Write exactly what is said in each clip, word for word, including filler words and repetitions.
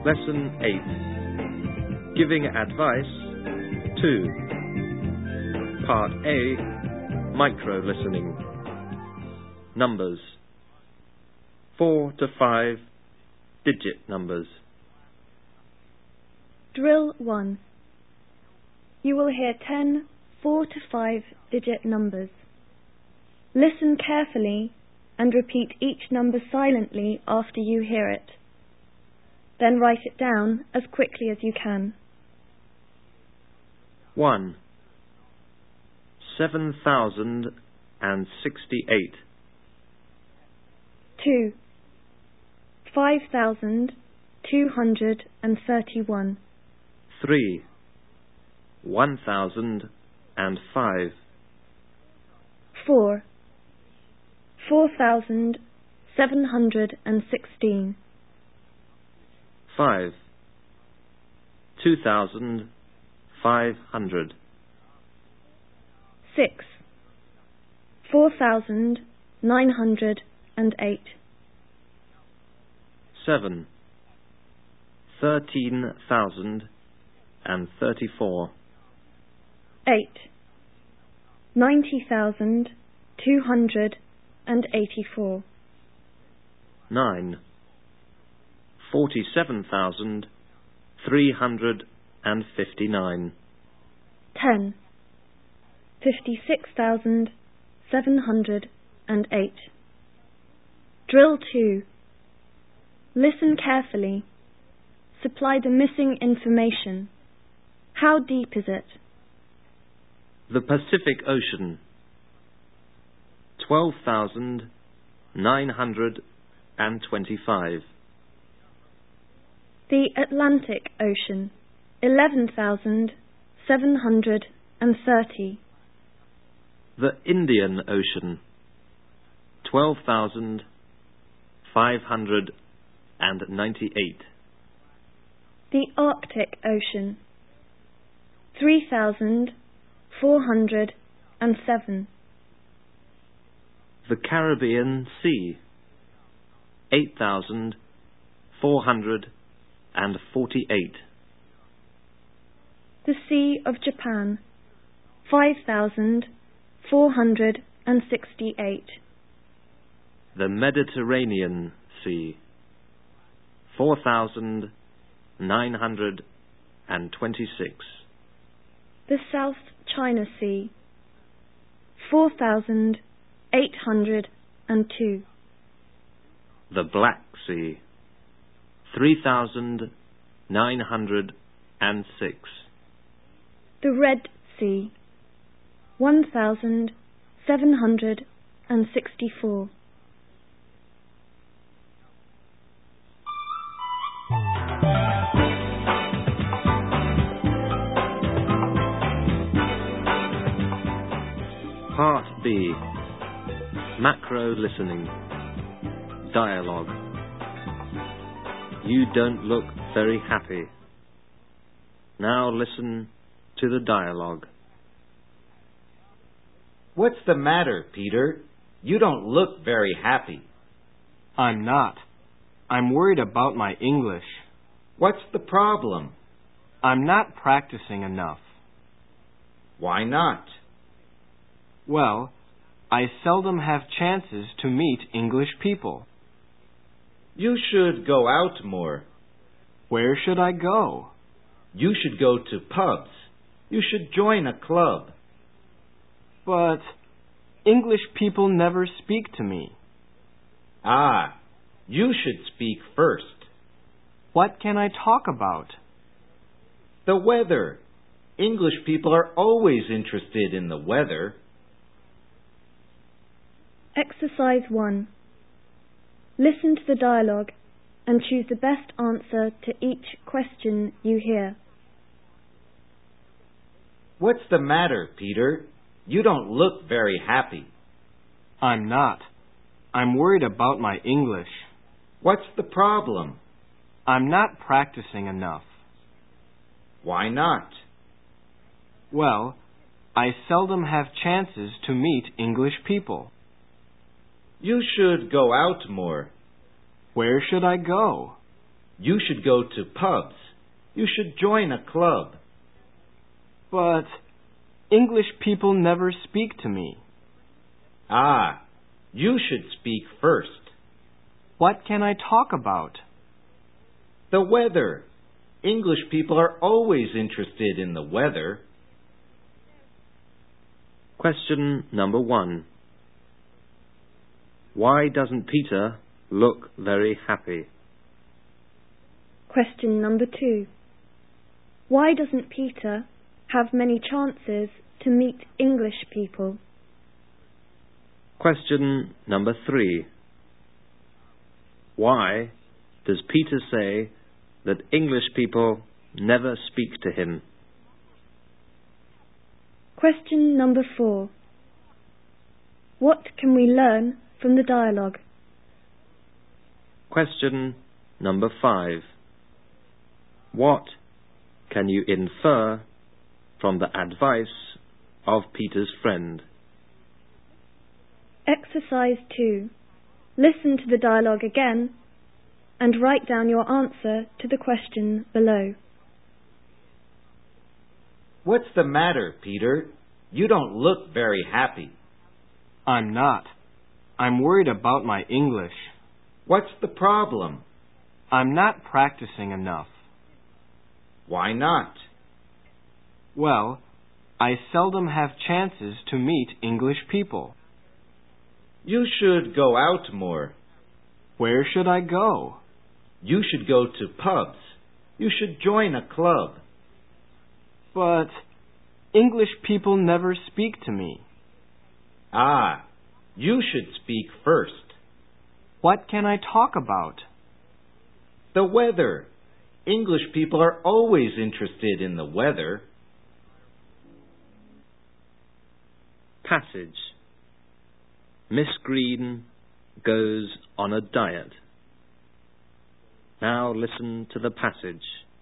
Lesson eight. Giving Advice two. Part A. Micro-listening. Numbers. Four to five digit numbers. Drill one. You will hear ten four to five digit numbers. Listen carefully and repeat each number silently after you hear it. Then write it down as quickly as you can. One. Seven thousand and sixty-eight. Two. Five thousand two hundred and thirty-one. Three. One thousand and five. Four. Four thousand seven hundred and sixteen. Five. Two thousand five hundred. Six. Four thousand nine hundred and eight. Seven. Thirteen thousand and thirty-four. Eight. Ninety thousand two hundred and eighty-four. Nine. Forty-seven thousand three hundred and fifty-nine. Ten. Fifty-six thousand seven hundred and eight. Drill two. Listen carefully. Supply the missing information. How deep is it? The Pacific Ocean. Twelve thousand nine hundred and twenty-five. The Atlantic Ocean. Eleven thousand seven hundred and thirty. The Indian Ocean. Twelve thousand five hundred and ninety-eight. The Arctic Ocean. Three thousand four hundred and seven. The Caribbean Sea. Eight thousand four hundred and forty-eight. The Sea of Japan. Five thousand four hundred and sixty-eight. The Mediterranean Sea. Four thousand nine hundred and twenty-six. The South China Sea. Four thousand eight hundred and two. The Black Sea. Three thousand nine hundred and six. The Red Sea. One thousand seven hundred and sixty-four. Part B. Macro listening. Dialogue. You don't look very happy. Now listen to the dialogue. What's the matter, Peter? You don't look very happy. I'm not. I'm worried about my English. What's the problem? I'm not practicing enough. Why not? Well, I seldom have chances to meet English people. You should go out more. Where should I go? You should go to pubs. You should join a club. But English people never speak to me. Ah, you should speak first. What can I talk about? The weather. English people are always interested in the weather. Exercise one. Listen to the dialogue and choose the best answer to each question you hear. What's the matter, Peter? You don't look very happy. I'm not. I'm worried about my English. What's the problem? I'm not practicing enough. Why not? Well, I seldom have chances to meet English people. You should go out more. Where should I go? You should go to pubs. You should join a club. But English people never speak to me. Ah, you should speak first. What can I talk about? The weather. English people are always interested in the weather. Question number one. Why doesn't Peter look very happy? Question number two. Why doesn't Peter have many chances to meet English people? Question number three. Why does Peter say that English people never speak to him? Question number four. What can we learn from the dialogue? Question number five. What can you infer from the advice of Peter's friend? Exercise two. Listen to the dialogue again and write down your answer to the question below. What's the matter, Peter? You don't look very happy. I'm not. I'm worried about my English. What's the problem? I'm not practicing enough. Why not? Well, I seldom have chances to meet English people. You should go out more. Where should I go? You should go to pubs. You should join a club. But English people never speak to me. Ah, you should speak first. What can I talk about? The weather. English people are always interested in the weather. Passage. Miss Green goes on a diet. Now listen to the passage.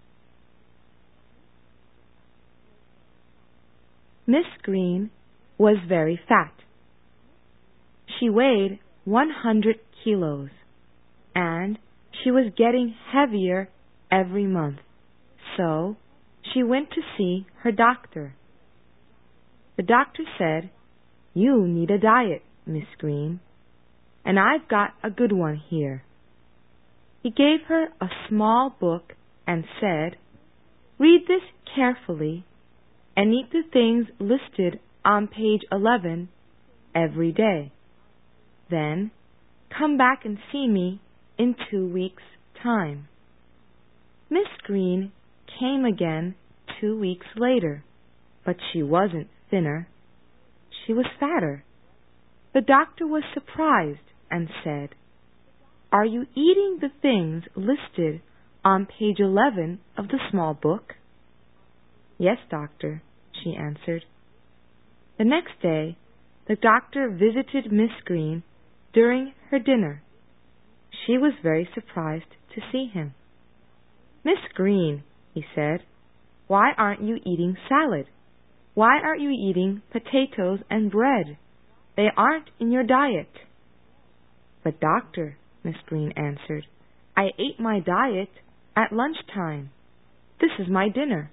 Miss Green was very fat. She weighed one hundred kilos, and she was getting heavier every month. So she went to see her doctor. The doctor said, "You need a diet, Miss Green, and I've got a good one here." He gave her a small book and said, "Read this carefully and eat the things listed on page eleven every day. Then come back and see me in two weeks' time." Miss Green came again two weeks later, but she wasn't thinner. She was fatter. The doctor was surprised and said, "Are you eating the things listed on page eleven of the small book?" "Yes, doctor," she answered. The next day, the doctor visited Miss Green during her dinner. She was very surprised to see him. "Miss Green," he said, "why aren't you eating salad? Why aren't you eating potatoes and bread? They aren't in your diet." "But doctor," Miss Green answered, "I ate my diet at lunchtime. This is my dinner."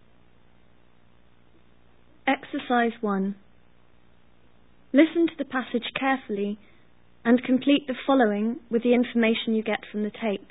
Exercise one. Listen to the passage carefully and complete the following with the information you get from the tape.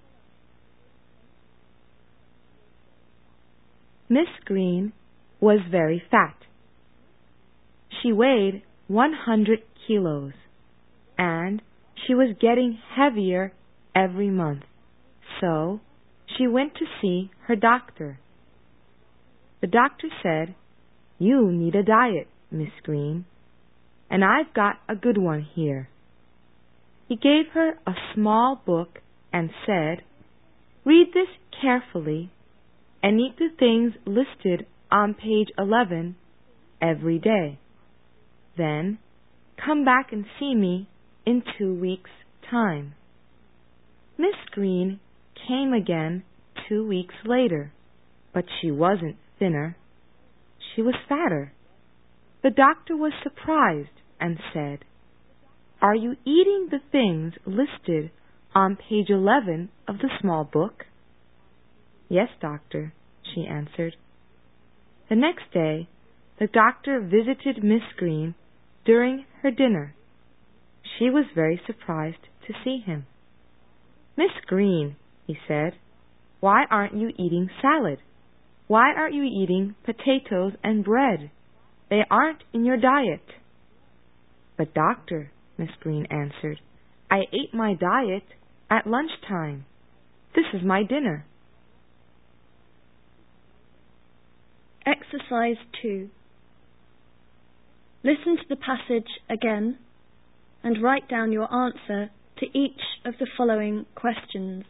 Miss Green was very fat. She weighed one hundred kilos, and she was getting heavier every month. So she went to see her doctor. The doctor said, "You need a diet, Miss Green, and I've got a good one here." He gave her a small book and said, "Read this carefully and eat the things listed on page eleven every day. Then come back and see me in two weeks' time." Miss Green came again two weeks later, but she wasn't thinner. She was fatter. The doctor was surprised and said, "Are you eating the things listed on page eleven of the small book?" "Yes, doctor," she answered. The next day, the doctor visited Miss Green during her dinner. She was very surprised to see him. "Miss Green," he said, "why aren't you eating salad? Why aren't you eating potatoes and bread? They aren't in your diet." "But doctor," Miss Green answered, "I ate my diet at lunchtime. This is my dinner." Exercise two. Listen to the passage again and write down your answer to each of the following questions.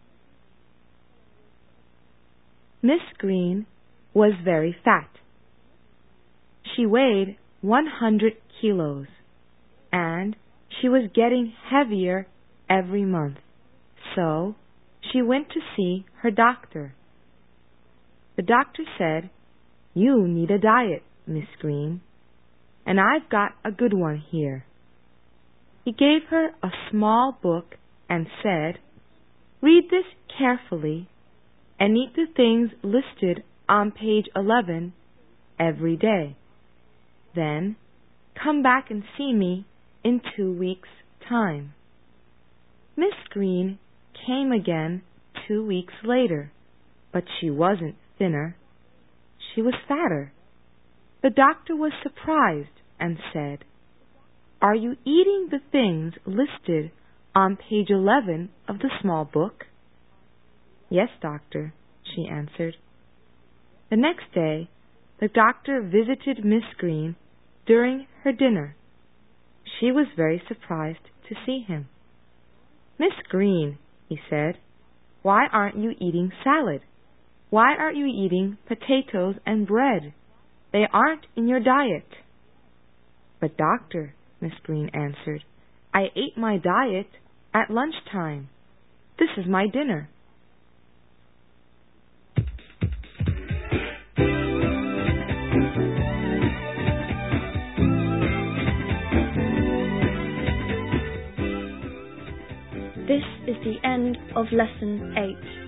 Miss Green was very fat. She weighed one hundred kilos, and she was getting heavier every month, so she went to see her doctor. The doctor said, "You need a diet, Miss Green, and I've got a good one here." He gave her a small book and said, "Read this carefully and eat the things listed on page eleven every day. Then come back and see me in two weeks' time." Miss Green came again two weeks later, but she wasn't thinner. She was fatter. The doctor was surprised and said, "Are you eating the things listed on page eleven of the small book?" "Yes, doctor," she answered. The next day, the doctor visited Miss Green during her dinner. She was very surprised to see him. "Miss Green," he said, "why aren't you eating salad? Why aren't you eating potatoes and bread? They aren't in your diet." "But doctor," Miss Green answered, "I ate my diet at lunchtime. This is my dinner." This is the end of lesson eight.